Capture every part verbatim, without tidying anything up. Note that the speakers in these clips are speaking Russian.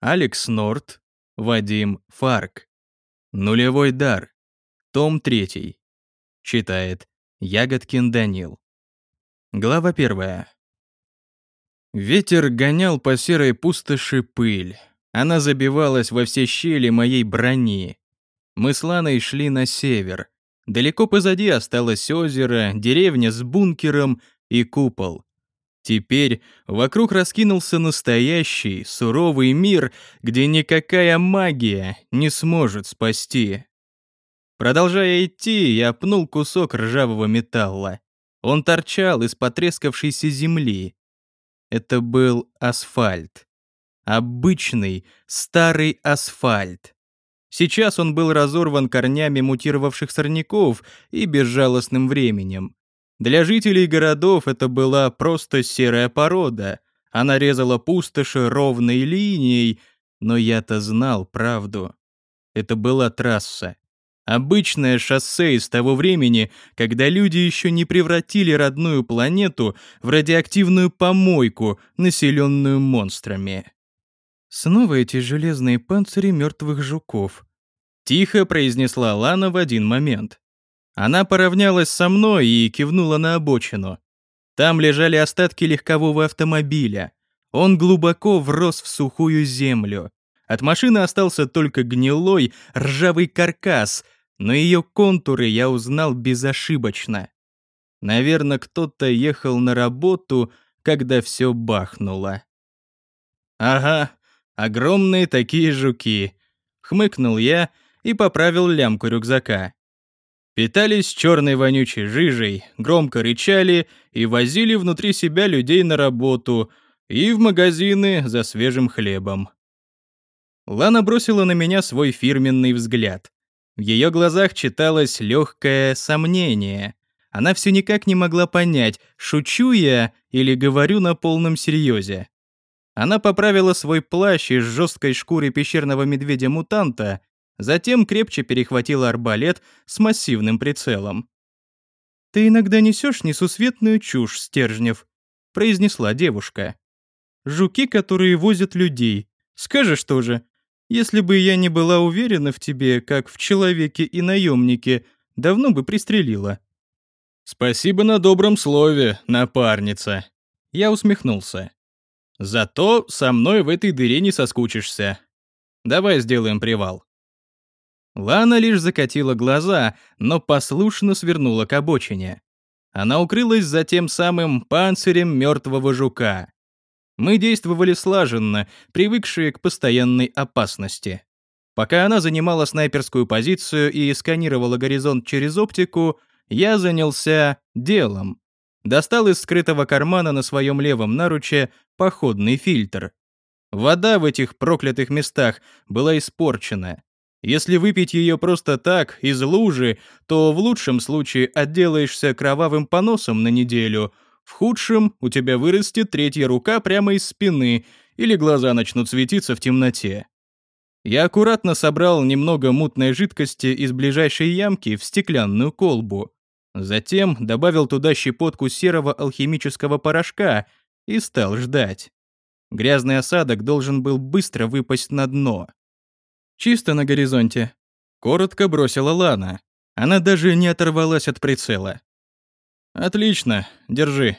Алекс Норт, Вадим Фарк. Нулевой дар. Том третий. Читает Ягодкин Данил. Глава первая. Ветер гонял по серой пустоши пыль. Она забивалась во все щели моей брони. Мы с Ланой шли на север. Далеко позади осталось озеро, деревня с бункером и купол. Теперь вокруг раскинулся настоящий, суровый мир, где никакая магия не сможет спасти. Продолжая идти, я пнул кусок ржавого металла. Он торчал из потрескавшейся земли. Это был асфальт. Обычный, старый асфальт. Сейчас он был разорван корнями мутировавших сорняков и безжалостным временем. Для жителей городов это была просто серая порода. Она резала пустоши ровной линией, но я-то знал правду. Это была трасса. Обычное шоссе из того времени, когда люди еще не превратили родную планету в радиоактивную помойку, населенную монстрами. Снова эти железные панцири мертвых жуков. Тихо произнесла Лана в один момент. Она поравнялась со мной и кивнула на обочину. Там лежали остатки легкового автомобиля. Он глубоко врос в сухую землю. От машины остался только гнилой, ржавый каркас, но ее контуры я узнал безошибочно. Наверное, кто-то ехал на работу, когда все бахнуло. «Ага, огромные такие жуки», — хмыкнул я и поправил лямку рюкзака. Питались черной вонючей жижей, громко рычали и возили внутри себя людей на работу и в магазины за свежим хлебом. Лана бросила на меня свой фирменный взгляд. В ее глазах читалось легкое сомнение. Она все никак не могла понять, шучу я или говорю на полном серьезе. Она поправила свой плащ из жесткой шкуры пещерного медведя-мутанта, затем крепче перехватила арбалет с массивным прицелом. «Ты иногда несешь несусветную чушь, Стержнев», — произнесла девушка. «Жуки, которые возят людей. Скажешь тоже, если бы я не была уверена в тебе, как в человеке и наемнике, давно бы пристрелила». «Спасибо на добром слове, напарница». Я усмехнулся. «Зато со мной в этой дыре не соскучишься. Давай сделаем привал». Лана лишь закатила глаза, но послушно свернула к обочине. Она укрылась за тем самым панцирем мертвого жука. Мы действовали слаженно, привыкшие к постоянной опасности. Пока она занимала снайперскую позицию и сканировала горизонт через оптику, я занялся делом. Достал из скрытого кармана на своем левом наруче походный фильтр. Вода в этих проклятых местах была испорчена. Если выпить ее просто так, из лужи, то в лучшем случае отделаешься кровавым поносом на неделю, в худшем у тебя вырастет третья рука прямо из спины или глаза начнут светиться в темноте. Я аккуратно собрал немного мутной жидкости из ближайшей ямки в стеклянную колбу. Затем добавил туда щепотку серого алхимического порошка и стал ждать. Грязный осадок должен был быстро выпасть на дно. «Чисто на горизонте», — коротко бросила Лана. Она даже не оторвалась от прицела. «Отлично, держи».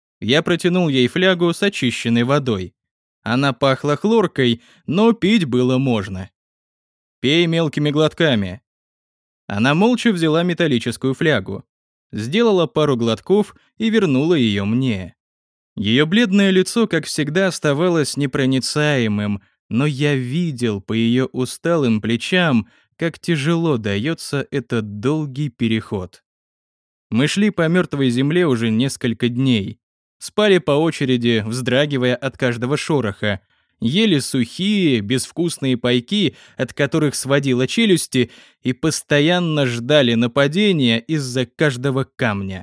Я протянул ей флягу с очищенной водой. Она пахла хлоркой, но пить было можно. «Пей мелкими глотками». Она молча взяла металлическую флягу, сделала пару глотков и вернула ее мне. Ее бледное лицо, как всегда, оставалось непроницаемым, но я видел по ее усталым плечам, как тяжело дается этот долгий переход. Мы шли по мертвой земле уже несколько дней. Спали по очереди, вздрагивая от каждого шороха. Ели сухие, безвкусные пайки, от которых сводило челюсти, и постоянно ждали нападения из-за каждого камня.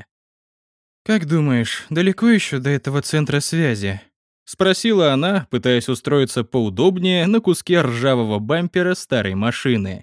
«Как думаешь, далеко еще до этого центра связи?» — спросила она, пытаясь устроиться поудобнее на куске ржавого бампера старой машины.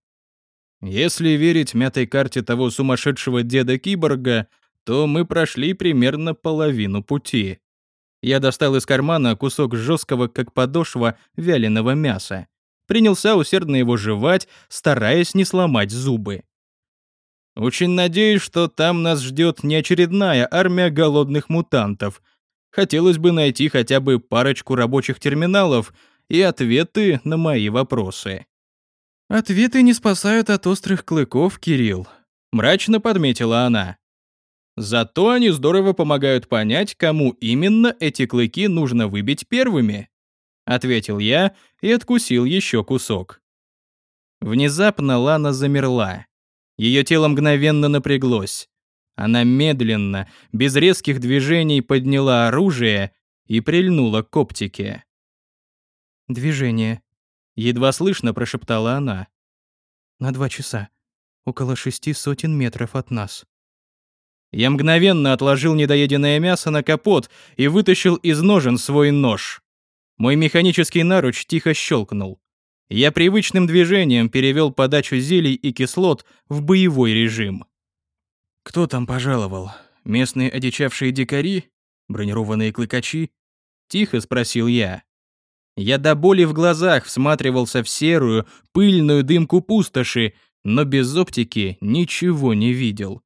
Если верить мятой карте того сумасшедшего деда-киборга, то мы прошли примерно половину пути. Я достал из кармана кусок жесткого, как подошва, вяленого мяса. Принялся усердно его жевать, стараясь не сломать зубы. Очень надеюсь, что там нас ждет не очередная армия голодных мутантов. Хотелось бы найти хотя бы парочку рабочих терминалов и ответы на мои вопросы. «Ответы не спасают от острых клыков, Кирилл», — мрачно подметила она. «Зато они здорово помогают понять, кому именно эти клыки нужно выбить первыми», — ответил я и откусил еще кусок. Внезапно Лана замерла. Ее тело мгновенно напряглось. Она медленно, без резких движений подняла оружие и прильнула к оптике. «Движение», — едва слышно прошептала она. «На два часа. Около шести сотен метров от нас». Я мгновенно отложил недоеденное мясо на капот и вытащил из ножен свой нож. Мой механический наруч тихо щелкнул. Я привычным движением перевел подачу зелий и кислот в боевой режим. «Кто там пожаловал? Местные одичавшие дикари? Бронированные клыкачи?» — тихо спросил я. Я до боли в глазах всматривался в серую, пыльную дымку пустоши, но без оптики ничего не видел.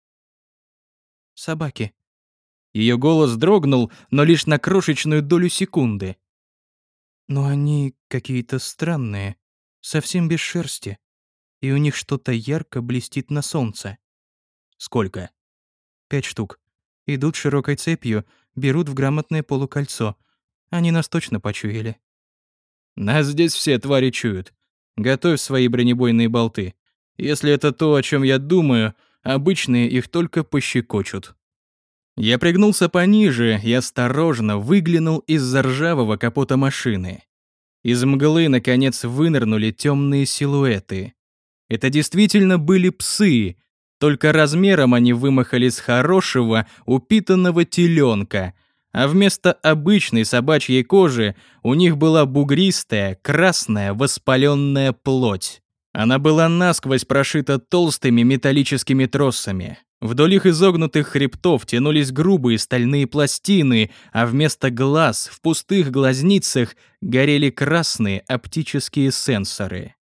«Собаки». Ее голос дрогнул, но лишь на крошечную долю секунды. «Но они какие-то странные, совсем без шерсти, и у них что-то ярко блестит на солнце». «Сколько?» «Пять штук. Идут широкой цепью, берут в грамотное полукольцо. Они нас точно почуяли». «Нас здесь все твари чуют. Готовь свои бронебойные болты. Если это то, о чем я думаю, обычные их только пощекочут». Я пригнулся пониже и осторожно выглянул из-за ржавого капота машины. Из мглы, наконец, вынырнули темные силуэты. Это действительно были псы, только размером они вымахали с хорошего, упитанного теленка, а вместо обычной собачьей кожи у них была бугристая, красная, воспаленная плоть. Она была насквозь прошита толстыми металлическими тросами. Вдоль их изогнутых хребтов тянулись грубые стальные пластины, а вместо глаз в пустых глазницах горели красные оптические сенсоры.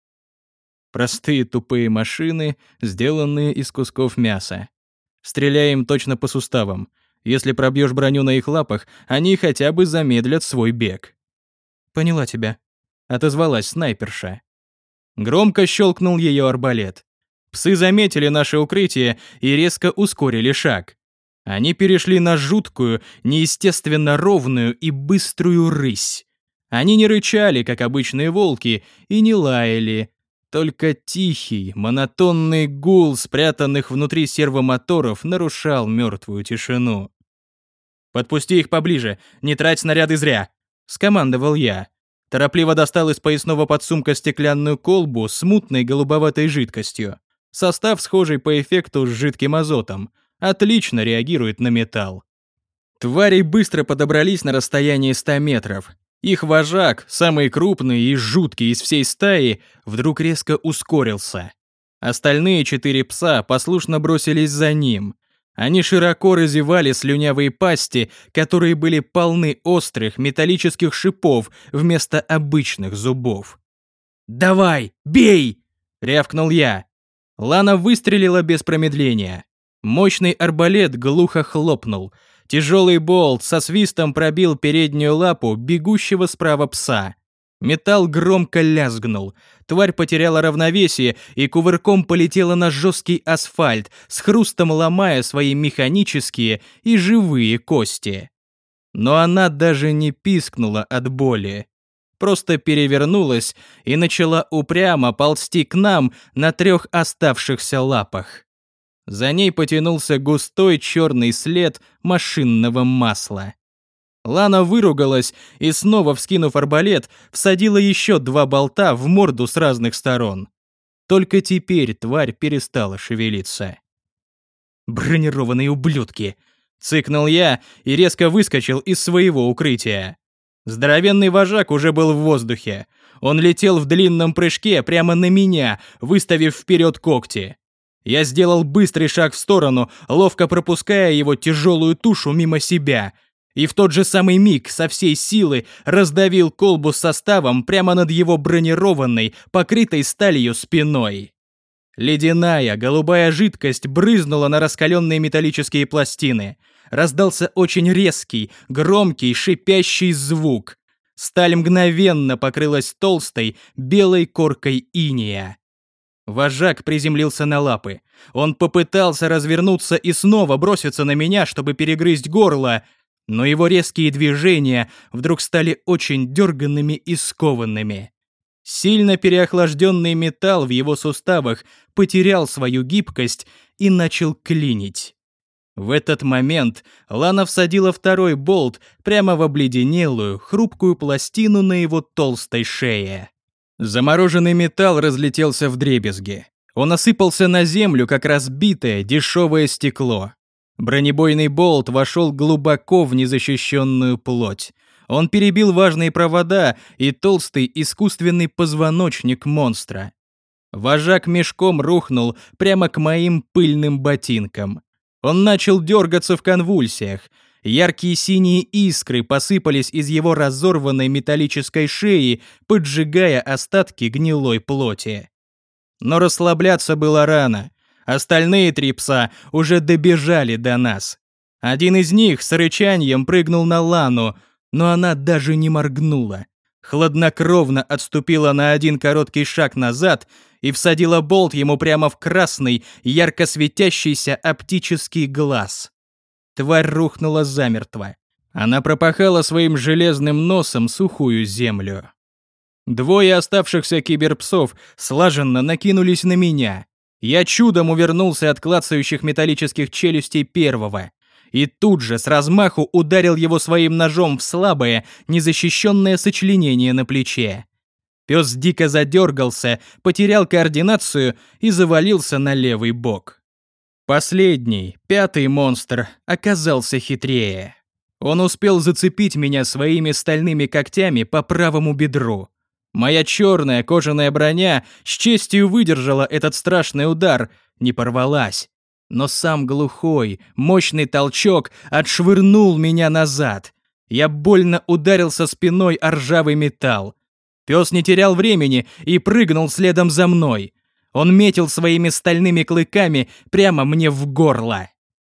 Простые тупые машины, сделанные из кусков мяса. Стреляем точно по суставам. Если пробьешь броню на их лапах, они хотя бы замедлят свой бег. «Поняла тебя», — отозвалась снайперша. Громко щелкнул ее арбалет. Псы заметили наше укрытие и резко ускорили шаг. Они перешли на жуткую, неестественно ровную и быструю рысь. Они не рычали, как обычные волки, и не лаяли. Только тихий, монотонный гул, спрятанных внутри сервомоторов, нарушал мертвую тишину. «Подпусти их поближе, не трать снаряды зря», — скомандовал я. Торопливо достал из поясного подсумка стеклянную колбу с мутной голубоватой жидкостью. Состав схожий по эффекту с жидким азотом. Отлично реагирует на металл. Твари быстро подобрались на расстоянии ста метров. Их вожак, самый крупный и жуткий из всей стаи, вдруг резко ускорился. Остальные четыре пса послушно бросились за ним. Они широко разевали слюнявые пасти, которые были полны острых металлических шипов вместо обычных зубов. «Давай, бей!» — рявкнул я. Лана выстрелила без промедления. Мощный арбалет глухо хлопнул. Тяжелый болт со свистом пробил переднюю лапу бегущего справа пса. Металл громко лязгнул. Тварь потеряла равновесие и кувырком полетела на жесткий асфальт, с хрустом ломая свои механические и живые кости. Но она даже не пискнула от боли. Просто перевернулась и начала упрямо ползти к нам на трех оставшихся лапах. За ней потянулся густой черный след машинного масла. Лана выругалась и, снова вскинув арбалет, всадила еще два болта в морду с разных сторон. Только теперь тварь перестала шевелиться. «Бронированные ублюдки!» — цыкнул я и резко выскочил из своего укрытия. Здоровенный вожак уже был в воздухе. Он летел в длинном прыжке прямо на меня, выставив вперед когти. Я сделал быстрый шаг в сторону, ловко пропуская его тяжелую тушу мимо себя. и в тот же самый миг со всей силы раздавил колбу с составом прямо над его бронированной, покрытой сталью спиной. Ледяная, голубая жидкость брызнула на раскаленные металлические пластины. Раздался очень резкий, громкий, шипящий звук. Сталь мгновенно покрылась толстой, белой коркой инея. Вожак приземлился на лапы. Он попытался развернуться и снова броситься на меня, чтобы перегрызть горло, но его резкие движения вдруг стали очень дерганными и скованными. Сильно переохлажденный металл в его суставах потерял свою гибкость и начал клинить. В этот момент Лана всадила второй болт прямо в обледенелую, хрупкую пластину на его толстой шее. Замороженный металл разлетелся вдребезги. Он осыпался на землю, как разбитое, дешевое стекло. Бронебойный болт вошел глубоко в незащищенную плоть. Он перебил важные провода и толстый искусственный позвоночник монстра. Вожак мешком рухнул прямо к моим пыльным ботинкам. Он начал дергаться в конвульсиях. Яркие синие искры посыпались из его разорванной металлической шеи, поджигая остатки гнилой плоти. Но расслабляться было рано. Остальные три пса уже добежали до нас. Один из них с рычанием прыгнул на Лану, но она даже не моргнула. Хладнокровно отступила на один короткий шаг назад и всадила болт ему прямо в красный, ярко светящийся оптический глаз. Тварь рухнула замертво. Она пропахала своим железным носом сухую землю. Двое оставшихся киберпсов слаженно накинулись на меня. Я чудом увернулся от клацающих металлических челюстей первого. И тут же с размаху ударил его своим ножом в слабое, незащищенное сочленение на плече. Пес дико задергался, потерял координацию и завалился на левый бок. Последний, пятый монстр, оказался хитрее. Он успел зацепить меня своими стальными когтями по правому бедру. Моя черная кожаная броня с честью выдержала этот страшный удар, не порвалась. Но сам глухой, мощный толчок отшвырнул меня назад. Я больно ударился спиной о ржавый металл. Пес не терял времени и прыгнул следом за мной. Он метил своими стальными клыками прямо мне в горло.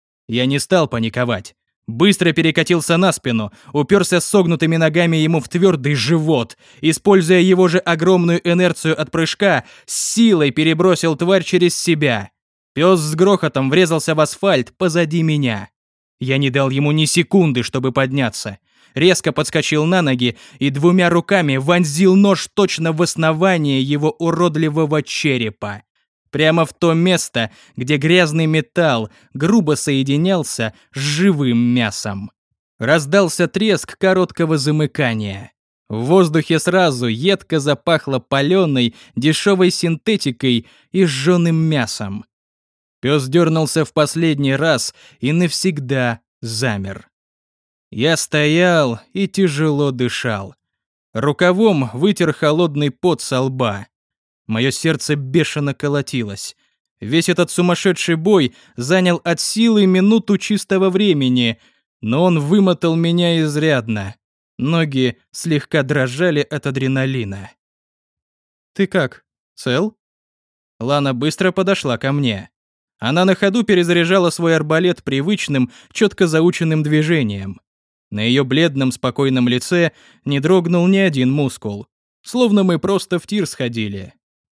Я не стал паниковать. Быстро перекатился на спину, уперся согнутыми ногами ему в твердый живот, используя его же огромную инерцию от прыжка, с силой перебросил тварь через себя. Пес с грохотом врезался в асфальт позади меня. Я не дал ему ни секунды, чтобы подняться. Резко подскочил на ноги и двумя руками вонзил нож точно в основание его уродливого черепа. Прямо в то место, где грязный металл грубо соединялся с живым мясом. Раздался треск короткого замыкания. В воздухе сразу едко запахло паленой, дешевой синтетикой и сжёным мясом. Пес дернулся в последний раз и навсегда замер. Я стоял и тяжело дышал. Рукавом вытер холодный пот со лба. Мое сердце бешено колотилось. Весь этот сумасшедший бой занял от силы минуту чистого времени, но он вымотал меня изрядно. Ноги слегка дрожали от адреналина. «Ты как, цел?» Лана быстро подошла ко мне. Она на ходу перезаряжала свой арбалет привычным, четко заученным движением. На ее бледном, спокойном лице не дрогнул ни один мускул. Словно мы просто в тир сходили.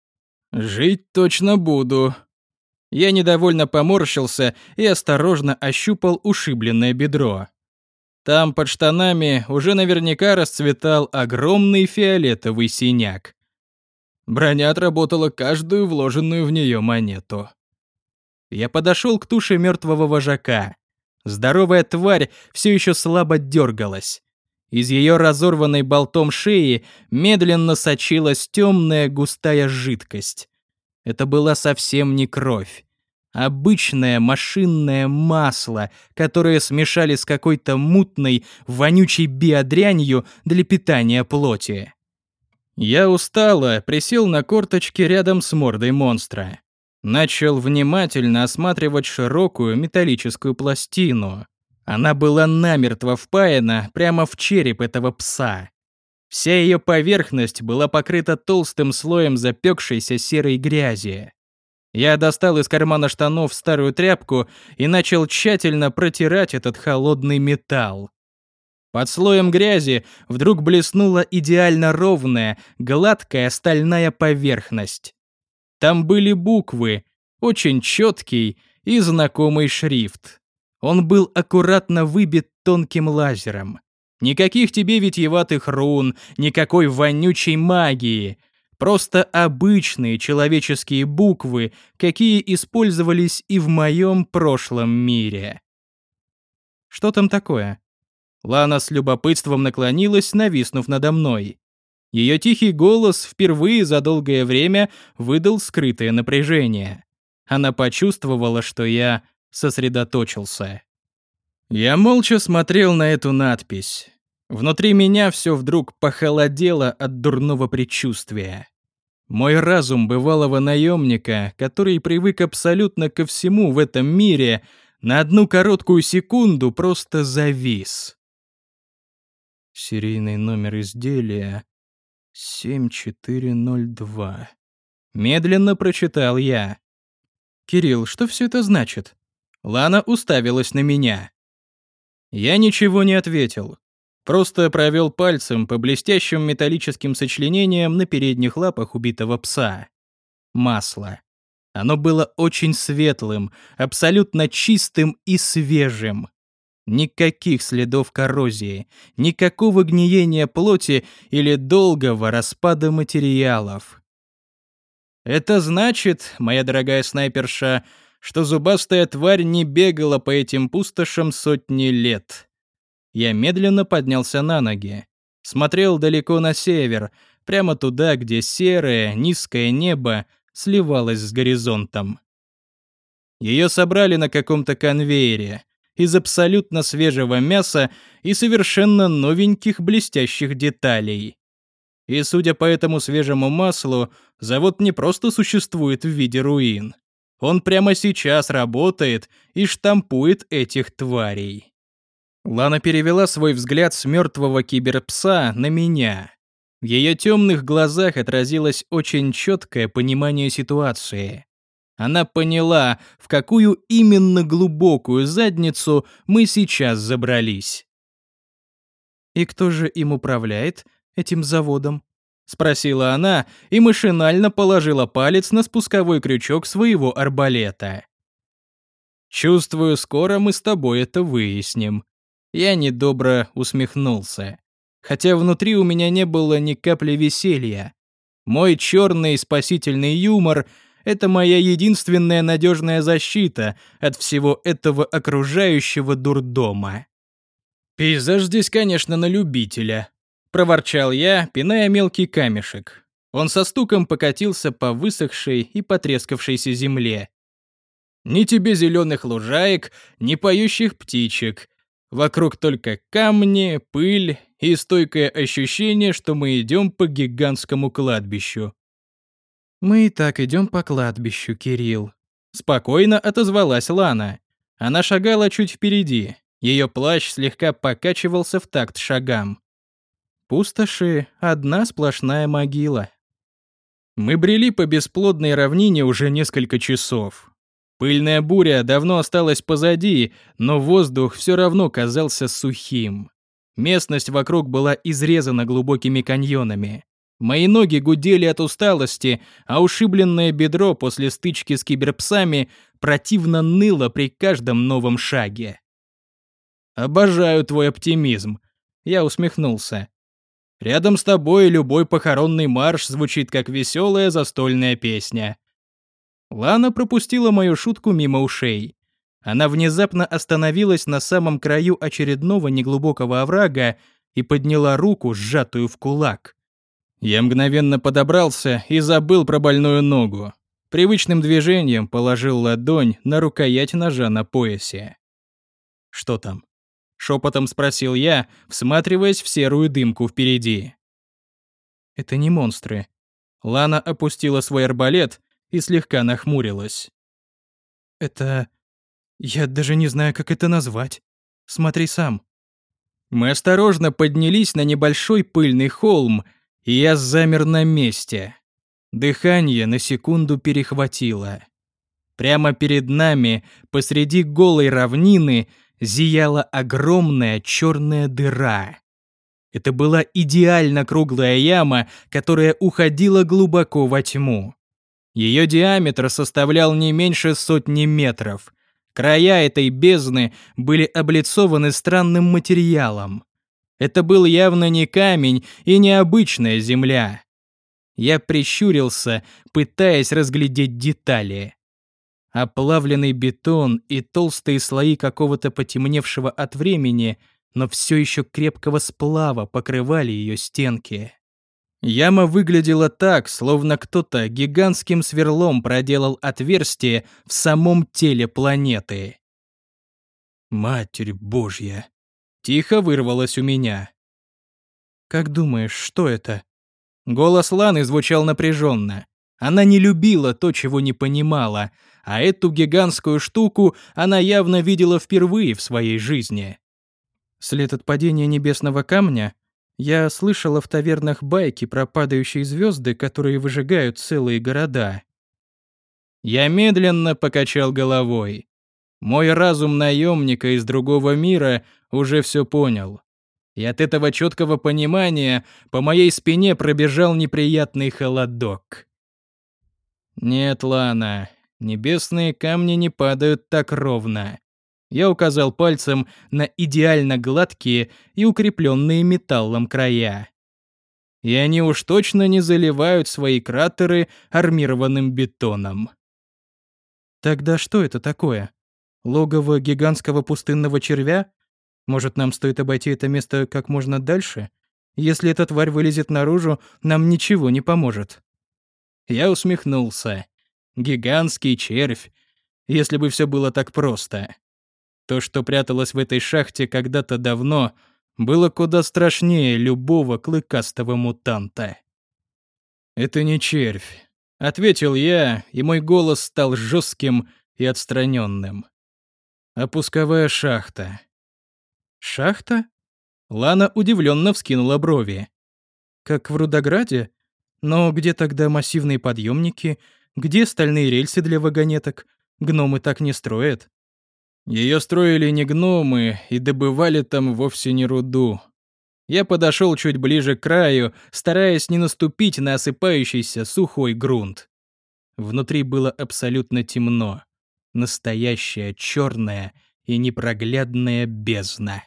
«Жить точно буду». Я недовольно поморщился и осторожно ощупал ушибленное бедро. Там под штанами уже наверняка расцветал огромный фиолетовый синяк. Броня отработала каждую вложенную в нее монету. Я подошел к туше мертвого вожака. Здоровая тварь все еще слабо дергалась. Из ее разорванной болтом шеи медленно сочилась темная густая жидкость. Это была совсем не кровь. Обычное машинное масло, которое смешали с какой-то мутной, вонючей биодрянью для питания плоти. Я устало присел на корточки рядом с мордой монстра. Начал внимательно осматривать широкую металлическую пластину. Она была намертво впаяна прямо в череп этого пса. Вся ее поверхность была покрыта толстым слоем запекшейся серой грязи. Я достал из кармана штанов старую тряпку и начал тщательно протирать этот холодный металл. Под слоем грязи вдруг блеснула идеально ровная, гладкая стальная поверхность. Там были буквы, очень четкий и знакомый шрифт. Он был аккуратно выбит тонким лазером. Никаких тебе витиеватых рун, никакой вонючей магии. Просто обычные человеческие буквы, какие использовались и в моем прошлом мире. Что там такое? Лана с любопытством наклонилась, нависнув надо мной. Ее тихий голос впервые за долгое время выдал скрытое напряжение. Она почувствовала, что я сосредоточился. Я молча смотрел на эту надпись. Внутри меня все вдруг похолодело от дурного предчувствия. Мой разум бывалого наемника, который привык абсолютно ко всему в этом мире, на одну короткую секунду просто завис. Серийный номер изделия семь четыре ноль два. Медленно прочитал я. «Кирилл, что все это значит?» Лана уставилась на меня. Я ничего не ответил. Просто провел пальцем по блестящим металлическим сочленениям на передних лапах убитого пса. Масло. Оно было очень светлым, абсолютно чистым и свежим. Никаких следов коррозии, никакого гниения плоти или долгого распада материалов. Это значит, моя дорогая снайперша, что зубастая тварь не бегала по этим пустошам сотни лет. Я медленно поднялся на ноги. Смотрел далеко на север, прямо туда, где серое, низкое небо сливалось с горизонтом. Ее собрали на каком-то конвейере из абсолютно свежего мяса и совершенно новеньких блестящих деталей. И судя по этому свежему маслу, завод не просто существует в виде руин. Он прямо сейчас работает и штампует этих тварей. Лана перевела свой взгляд с мертвого киберпса на меня. В ее темных глазах отразилось очень четкое понимание ситуации. Она поняла, в какую именно глубокую задницу мы сейчас забрались. «И кто же им управляет, этим заводом?» — спросила она и машинально положила палец на спусковой крючок своего арбалета. «Чувствую, скоро мы с тобой это выясним». Я недобро усмехнулся. Хотя внутри у меня не было ни капли веселья. Мой черный спасительный юмор — это моя единственная надежная защита от всего этого окружающего дурдома. «Пейзаж здесь, конечно, на любителя», — проворчал я, пиная мелкий камешек. Он со стуком покатился по высохшей и потрескавшейся земле. «Ни тебе зеленых лужаек, ни поющих птичек. Вокруг только камни, пыль и стойкое ощущение, что мы идем по гигантскому кладбищу». «Мы и так идем по кладбищу, Кирилл», — спокойно отозвалась Лана. Она шагала чуть впереди. Ее плащ слегка покачивался в такт шагам. Пустоши — одна сплошная могила. Мы брели по бесплодной равнине уже несколько часов. Пыльная буря давно осталась позади, но воздух все равно казался сухим. Местность вокруг была изрезана глубокими каньонами. Мои ноги гудели от усталости, а ушибленное бедро после стычки с киберпсами противно ныло при каждом новом шаге. «Обожаю твой оптимизм», — я усмехнулся. «Рядом с тобой любой похоронный марш звучит как веселая застольная песня». Лана пропустила мою шутку мимо ушей. Она внезапно остановилась на самом краю очередного неглубокого оврага и подняла руку, сжатую в кулак. Я мгновенно подобрался и забыл про больную ногу. Привычным движением положил ладонь на рукоять ножа на поясе. «Что там?» — шепотом спросил я, всматриваясь в серую дымку впереди. «Это не монстры». Лана опустила свой арбалет и слегка нахмурилась. «Это... я даже не знаю, как это назвать. Смотри сам». Мы осторожно поднялись на небольшой пыльный холм, и я замер на месте. Дыхание на секунду перехватило. Прямо перед нами, посреди голой равнины, зияла огромная черная дыра. Это была идеально круглая яма, которая уходила глубоко во тьму. Ее диаметр составлял не меньше сотни метров. Края этой бездны были облицованы странным материалом. Это был явно не камень и не обычная земля. Я прищурился, пытаясь разглядеть детали. Оплавленный бетон и толстые слои какого-то потемневшего от времени, но все еще крепкого сплава покрывали ее стенки. Яма выглядела так, словно кто-то гигантским сверлом проделал отверстие в самом теле планеты. «Матерь Божья!» — тихо вырвалось у меня. «Как думаешь, что это?» Голос Ланы звучал напряженно. Она не любила то, чего не понимала, а эту гигантскую штуку она явно видела впервые в своей жизни. «След от падения небесного камня? Я слышала в тавернах байки про падающие звезды, которые выжигают целые города». Я медленно покачал головой. Мой разум наемника из другого мира уже все понял. И от этого четкого понимания по моей спине пробежал неприятный холодок. «Нет, Лана, небесные камни не падают так ровно». Я указал пальцем на идеально гладкие и укрепленные металлом края. И они уж точно не заливают свои кратеры армированным бетоном. Тогда что это такое? Логово гигантского пустынного червя? Может, нам стоит обойти это место как можно дальше? Если эта тварь вылезет наружу, нам ничего не поможет. Я усмехнулся. Гигантский червь. Если бы все было так просто. То, что пряталось в этой шахте когда-то давно, было куда страшнее любого клыкастого мутанта. «Это не червь», — ответил я, и мой голос стал жестким и отстраненным. «А пусковая шахта». «Шахта?» Лана удивленно вскинула брови. «Как в Рудограде? Но где тогда массивные подъемники? Где стальные рельсы для вагонеток? Гномы так не строят». Ее строили не гномы и добывали там вовсе не руду. Я подошел чуть ближе к краю, стараясь не наступить на осыпающийся сухой грунт. Внутри было абсолютно темно. Настоящая черная и непроглядная бездна.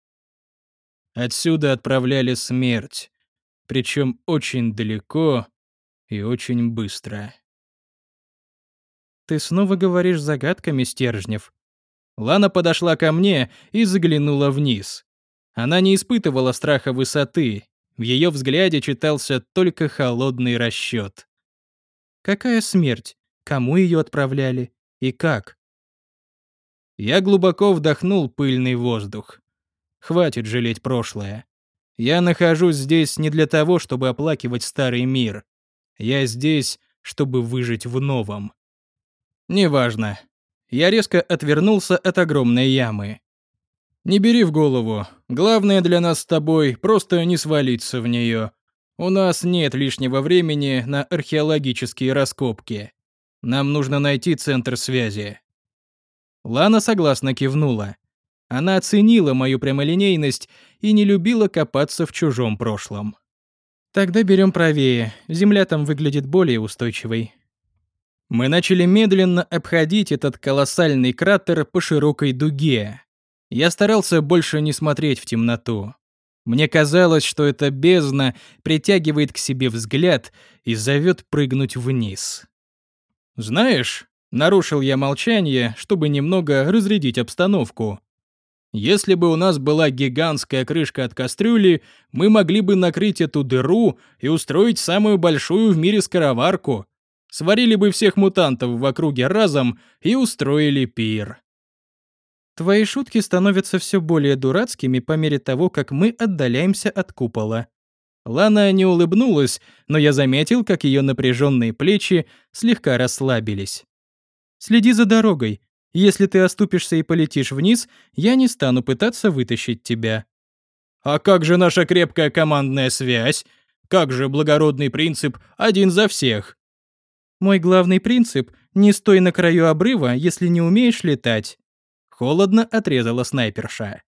Отсюда отправляли смерть, причем очень далеко и очень быстро. «Ты снова говоришь загадками, Стержнев?» Лана подошла ко мне и заглянула вниз. Она не испытывала страха высоты, в ее взгляде читался только холодный расчет. «Какая смерть? Кому ее отправляли? И как?» Я глубоко вдохнул пыльный воздух. Хватит жалеть прошлое. Я нахожусь здесь не для того, чтобы оплакивать старый мир. Я здесь, чтобы выжить в новом. Неважно. Я резко отвернулся от огромной ямы. Не бери в голову. Главное для нас с тобой просто не свалиться в нее. У нас нет лишнего времени на археологические раскопки. Нам нужно найти центр связи. Лана согласно кивнула. Она оценила мою прямолинейность и не любила копаться в чужом прошлом. Тогда берем правее. Земля там выглядит более устойчивой. Мы начали медленно обходить этот колоссальный кратер по широкой дуге. Я старался больше не смотреть в темноту. Мне казалось, что эта бездна притягивает к себе взгляд и зовет прыгнуть вниз. «Знаешь», — нарушил я молчание, чтобы немного разрядить обстановку. «Если бы у нас была гигантская крышка от кастрюли, мы могли бы накрыть эту дыру и устроить самую большую в мире скороварку. Сварили бы всех мутантов в округе разом и устроили пир». Твои шутки становятся все более дурацкими по мере того, как мы отдаляемся от купола. Лана не улыбнулась, но я заметил, как ее напряженные плечи слегка расслабились. Следи за дорогой. Если ты оступишься и полетишь вниз, я не стану пытаться вытащить тебя». «А как же наша крепкая командная связь? Как же благородный принцип «один за всех»?» «Мой главный принцип — не стой на краю обрыва, если не умеешь летать», — холодно отрезала снайперша.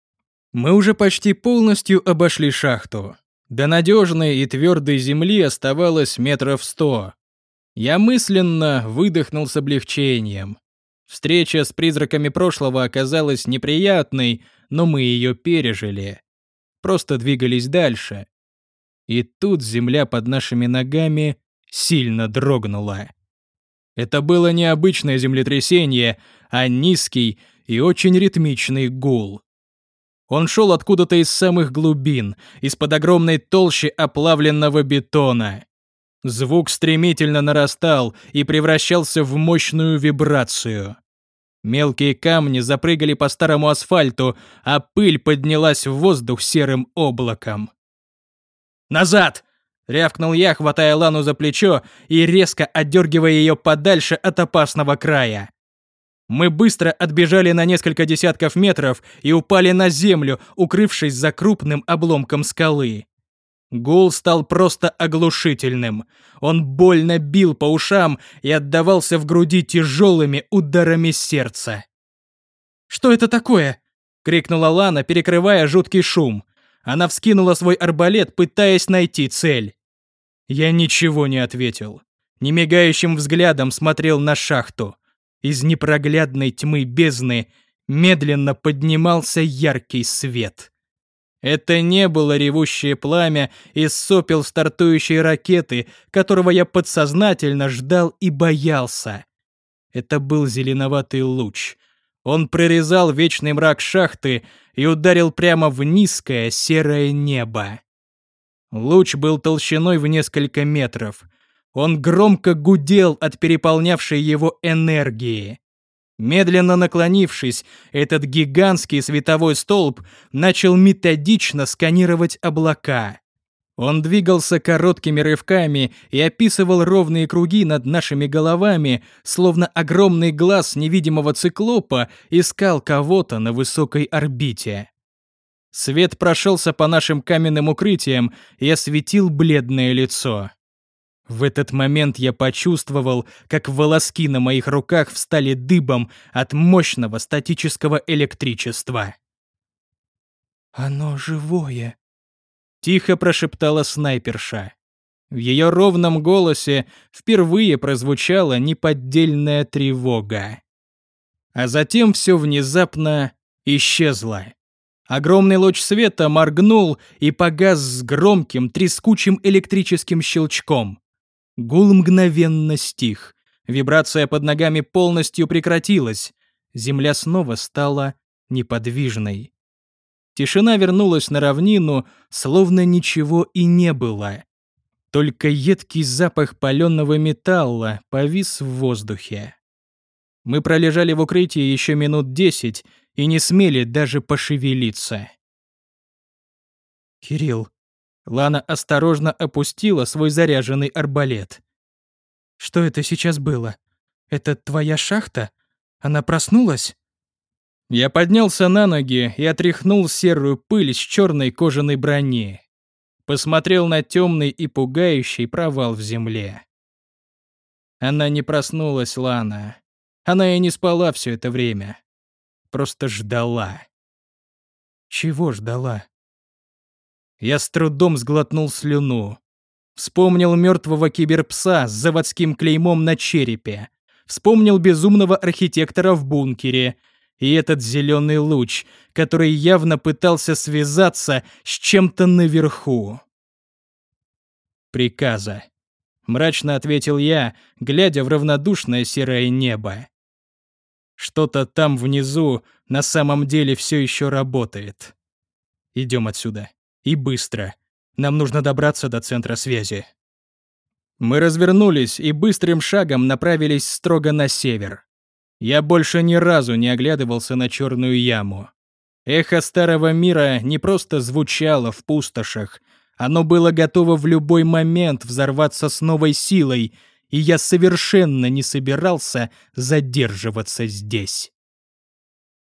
Мы уже почти полностью обошли шахту. До надежной и твердой земли оставалось метров сто. Я мысленно выдохнул с облегчением. Встреча с призраками прошлого оказалась неприятной, но мы ее пережили. Просто двигались дальше. И тут земля под нашими ногами сильно дрогнула. Это было не обычное землетрясение, а низкий и очень ритмичный гул. Он шел откуда-то из самых глубин, из-под огромной толщи оплавленного бетона. Звук стремительно нарастал и превращался в мощную вибрацию. Мелкие камни запрыгали по старому асфальту, а пыль поднялась в воздух серым облаком. «Назад!» — рявкнул я, хватая Лану за плечо и резко отдергивая ее подальше от опасного края. Мы быстро отбежали на несколько десятков метров и упали на землю, укрывшись за крупным обломком скалы. Гул стал просто оглушительным. Он больно бил по ушам и отдавался в груди тяжелыми ударами сердца. «Что это такое?» — крикнула Лана, перекрывая жуткий шум. Она вскинула свой арбалет, пытаясь найти цель. Я ничего не ответил. Немигающим взглядом смотрел на шахту. Из непроглядной тьмы бездны медленно поднимался яркий свет. Это не было ревущее пламя из сопел стартующей ракеты, которого я подсознательно ждал и боялся. Это был зеленоватый луч. Он прорезал вечный мрак шахты и ударил прямо в низкое серое небо. Луч был толщиной в несколько метров. Он громко гудел от переполнявшей его энергии. Медленно наклонившись, этот гигантский световой столб начал методично сканировать облака. Он двигался короткими рывками и описывал ровные круги над нашими головами, словно огромный глаз невидимого циклопа искал кого-то на высокой орбите. Свет прошелся по нашим каменным укрытиям и осветил бледное лицо. В этот момент я почувствовал, как волоски на моих руках встали дыбом от мощного статического электричества. «Оно живое», — тихо прошептала снайперша. В ее ровном голосе впервые прозвучала неподдельная тревога. А затем все внезапно исчезло. Огромный луч света моргнул и погас с громким трескучим электрическим щелчком. Гул мгновенно стих. Вибрация под ногами полностью прекратилась. Земля снова стала неподвижной. Тишина вернулась на равнину, словно ничего и не было. Только едкий запах паленого металла повис в воздухе. Мы пролежали в укрытии еще минут десять и не смели даже пошевелиться. «Кирилл», Лана осторожно опустила свой заряженный арбалет. «Что это сейчас было? Это твоя шахта? Она проснулась?» Я поднялся на ноги и отряхнул серую пыль с черной кожаной брони. Посмотрел на темный и пугающий провал в земле. Она не проснулась, Лана. Она и не спала все это время. Просто ждала. Чего ждала? Я с трудом сглотнул слюну. Вспомнил мертвого киберпса с заводским клеймом на черепе. Вспомнил безумного архитектора в бункере. И этот зеленый луч, который явно пытался связаться с чем-то наверху. «Приказа», — мрачно ответил я, глядя в равнодушное серое небо. Что-то там внизу на самом деле все еще работает. Идем отсюда. И быстро. Нам нужно добраться до центра связи. Мы развернулись и быстрым шагом направились строго на север. Я больше ни разу не оглядывался на черную яму. Эхо старого мира не просто звучало в пустошах, оно было готово в любой момент взорваться с новой силой, и я совершенно не собирался задерживаться здесь.